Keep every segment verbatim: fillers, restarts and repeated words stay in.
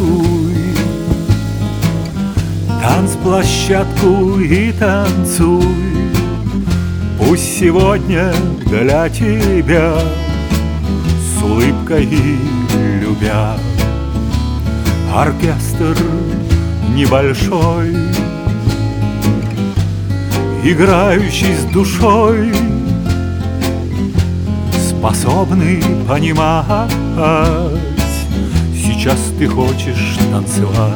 нарисуй танцплощадку и танцуй. Пусть сегодня для тебя с улыбкой и любя оркестр небольшой, играющий с душой, способный понимать, сейчас ты хочешь танцевать,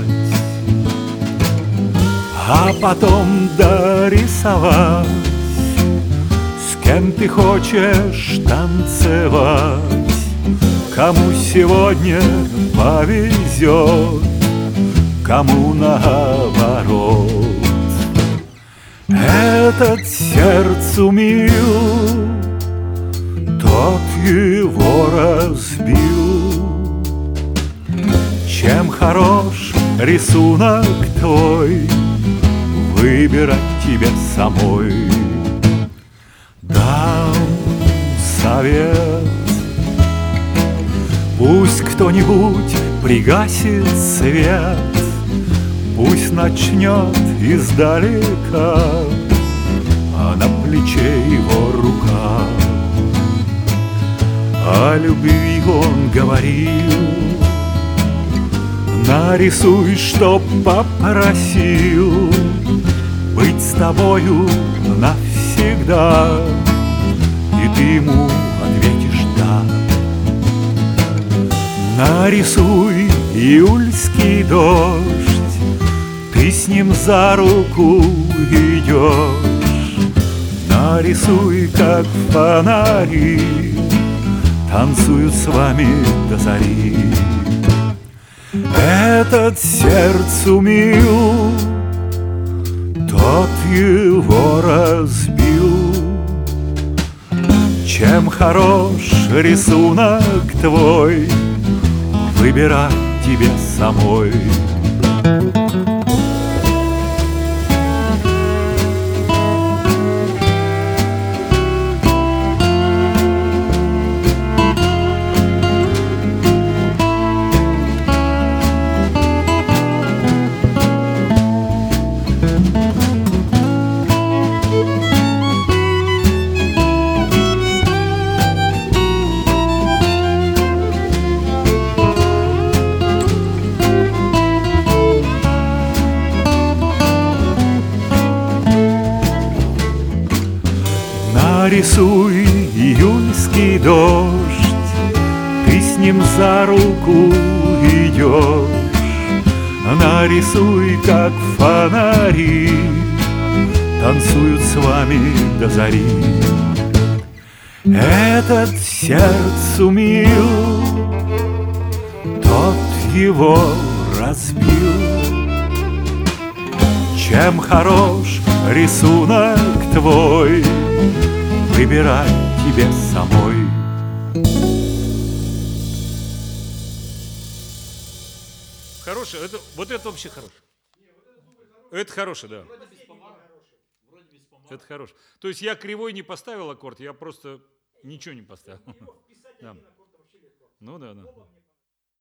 а потом дорисовать, с кем ты хочешь танцевать, кому сегодня повезет, кому наоборот. Этот сердцу мил, тот его разбил. Чем хорош рисунок твой, выбирать тебе самой. Дам совет: пусть кто-нибудь пригасит свет, пусть начнет издалека, а на плече его рука. О любви он говорил: нарисуй, что попросил, быть с тобою навсегда, и ты ему ответишь да. Нарисуй июльский дождь, ты с ним за руку идешь. Нарисуй, как фонари танцуют с вами до зари. Этот сердцу мил, тот его разбил. Чем хорош рисунок твой, выбирать тебе самой. Нарисуй июльский дождь, ты с ним за руку идешь. Нарисуй, как фонари танцуют с вами до зари. Этот сердцу мил, тот его разбил. Чем хорош рисунок твой, выбирать тебе самой. Хороший, это, вот это вообще хороший. Это хороший, да. Это хороший. То есть я кривой не поставил аккорд, я просто ничего не поставил. Да. Ну да, да.